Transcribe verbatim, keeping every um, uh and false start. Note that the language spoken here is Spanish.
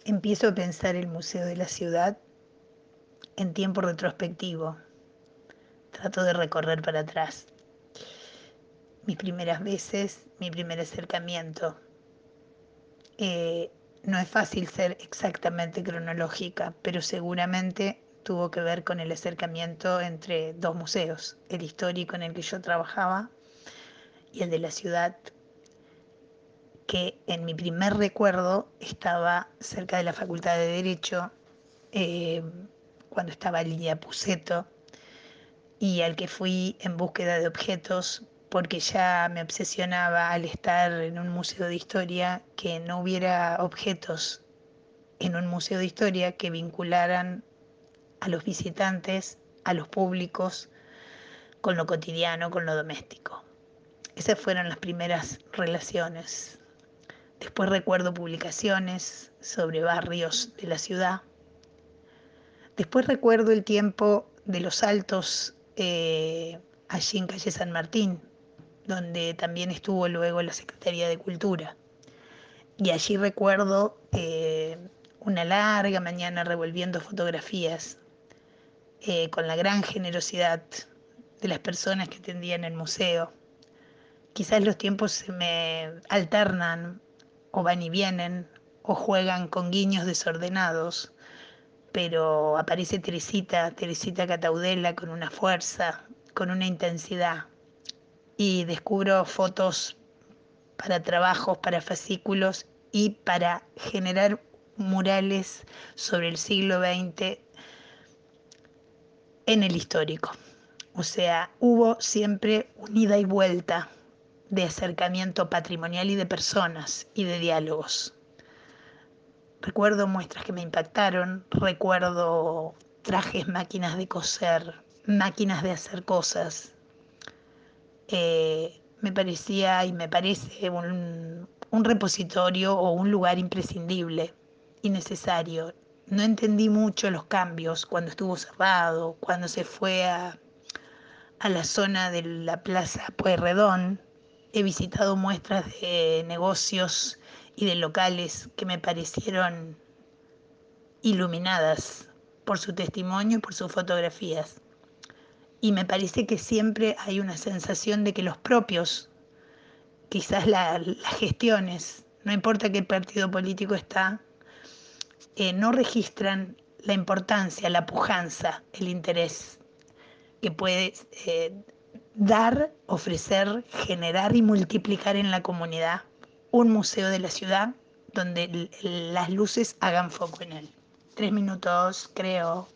Empiezo a pensar el museo de la ciudad en tiempo retrospectivo. Trato de recorrer para atrás. Mis primeras veces, mi primer acercamiento. Eh, no es fácil ser exactamente cronológica, pero seguramente tuvo que ver con el acercamiento entre dos museos, el histórico en el que yo trabajaba y el de la ciudad, que en mi primer recuerdo estaba cerca de la Facultad de Derecho, eh, cuando estaba Lidia Puceto, y al que fui en búsqueda de objetos porque ya me obsesionaba al estar en un museo de historia que no hubiera objetos en un museo de historia que vincularan a los visitantes, a los públicos, con lo cotidiano, con lo doméstico. Esas fueron las primeras relaciones. Después recuerdo publicaciones sobre barrios de la ciudad. Después recuerdo el tiempo de los Altos, eh, allí en calle San Martín, donde también estuvo luego la Secretaría de Cultura. Y allí recuerdo eh, una larga mañana revolviendo fotografías, eh, con la gran generosidad de las personas que atendían el museo. Quizás los tiempos se me alternan o van y vienen o juegan con guiños desordenados, pero aparece Teresita, Teresita Cataudela con una fuerza, con una intensidad, y descubro fotos para trabajos, para fascículos y para generar murales sobre el siglo veinte en el histórico. O sea, hubo siempre un ida y vuelta de acercamiento patrimonial y de personas y de diálogos. Recuerdo muestras que me impactaron, recuerdo trajes, máquinas de coser, máquinas de hacer cosas. Eh, me parecía y me parece un, un repositorio o un lugar imprescindible y necesario. No entendí mucho los cambios cuando estuvo cerrado, cuando se fue a, a la zona de la Plaza Pueyrredón. He visitado muestras de negocios y de locales que me parecieron iluminadas por su testimonio y por sus fotografías. Y me parece que siempre hay una sensación de que los propios, quizás la- las gestiones, no importa qué partido político está, eh, no registran la importancia, la pujanza, el interés que puede eh, dar, ofrecer, generar y multiplicar en la comunidad un museo de la ciudad donde l- las luces hagan foco en él. Tres minutos, creo.